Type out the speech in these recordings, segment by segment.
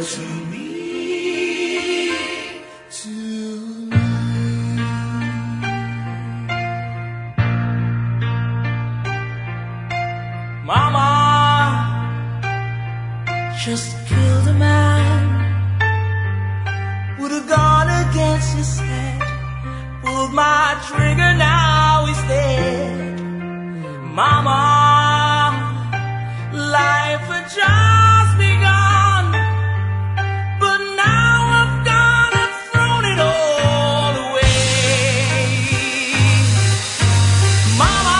to me. Mama just killed a man, would have gone against his head, pulled my trigger, now he's dead. Mama, life had just begun, but now I've gone and thrown it all away. Mama,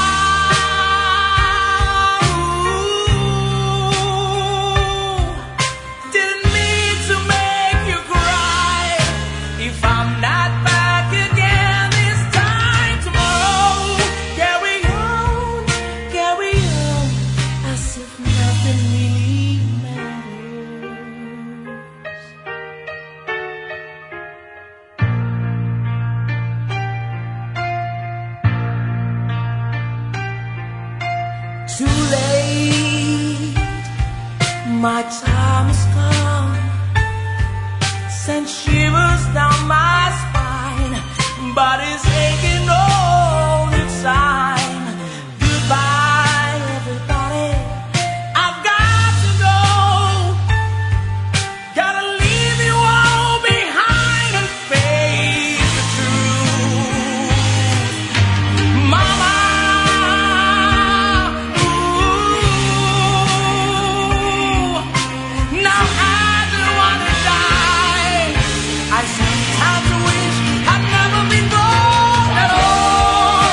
too late, my time has come, sent shivers down my spine, body's aching all the time. Goodbye, everybody, I've got to go, gotta leave you all behind and face the truth. Mama, I sometimes wish I'd never been born at all.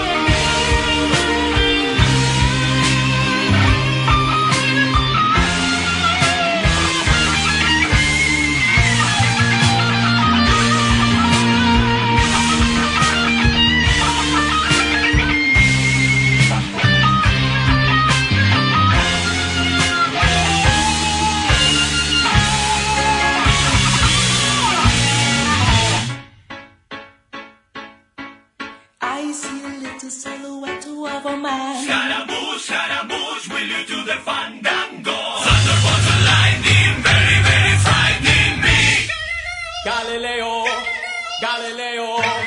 I see a little silhouette of a man. Scaramouche, Scaramouche, will you do the fandango? Thunderbolts and lightning, very, very frightening me. Galileo, Galileo.